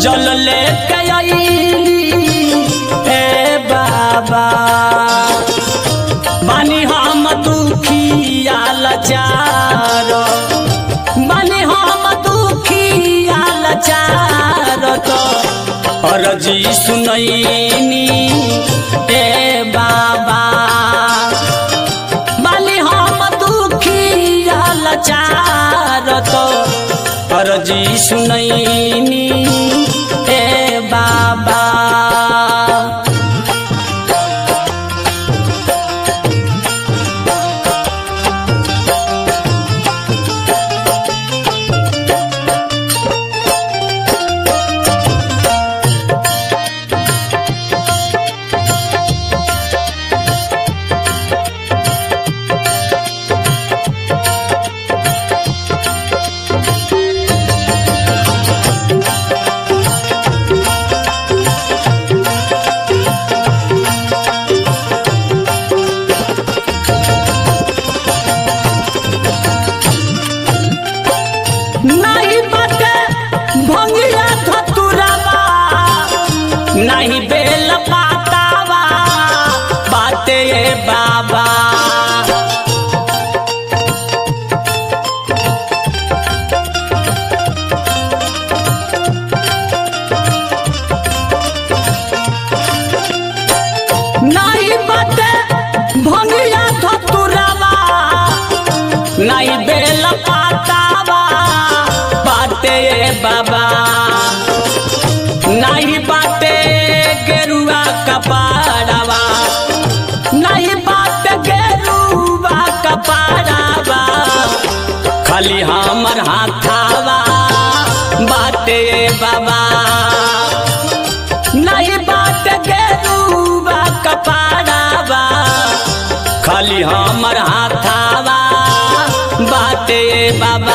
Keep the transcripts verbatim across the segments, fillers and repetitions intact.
जल लेके आईली ए बाबा बानी हम दुखिया लाचार बानी हम दुखिया लाचार तो अर्जी सुनैनी ए बाबा बानी हम दुखिया लाचार तो अर्जी सुनैनी ए बाबा नहीं बेल पातावा बाते बाबा नहीं बाते भंगिया धतुरावा नहीं बेल पातावा बाते बाबा नहीं बाते गेरुआ कपाड़ावा नहीं बाते गेरुआ कपाड़ावा खाली हमर हाथावा बाते बाबा नहीं बाते गेरुआ कपाड़ावा खाली हमर हाथावा बाते बाबा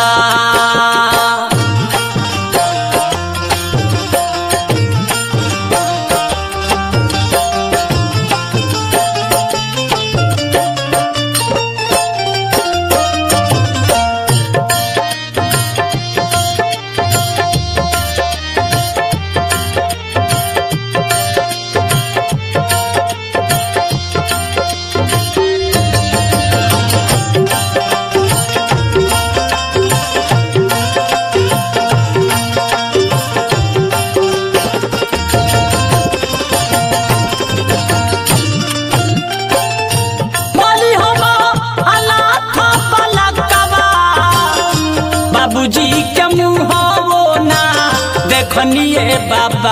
बाबूजी के मुँह वो ना देखनिए बाबा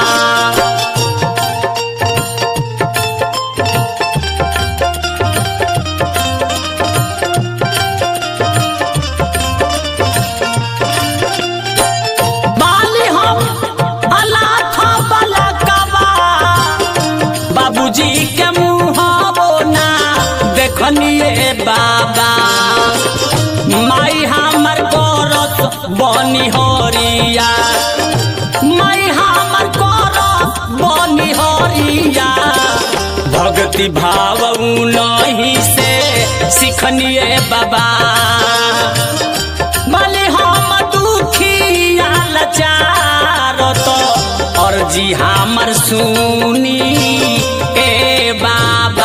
बाली हम अनाथ बालकवा बाबूजी के मुँह वो ना देखनिए बाबा माई हमर करत बनी हरिया माई हमर करत बनी हरिया भक्ति भाव नहीं से सिखनिए बाबा भले हम दुखिया लाचार तो अर्जी हमर सुनी ए बाबा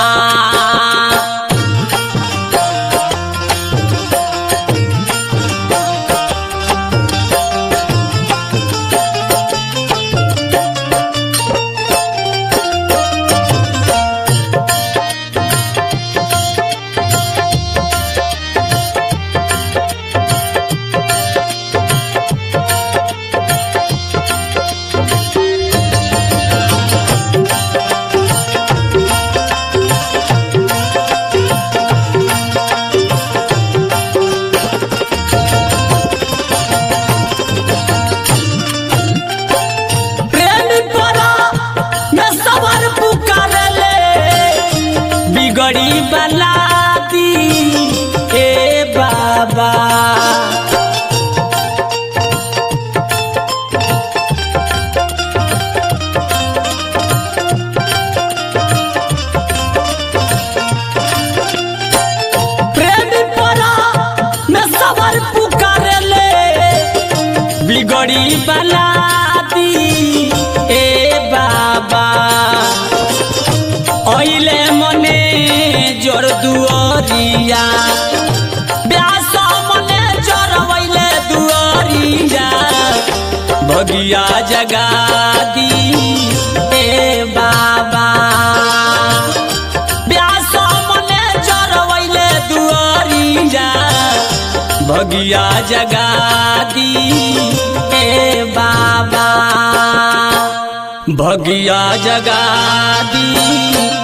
भगिया जगा दी ए बाबा। व्यास मने चरवैले दुआरिया भगिया जगा दी ए बाबा। भगिया जगा दी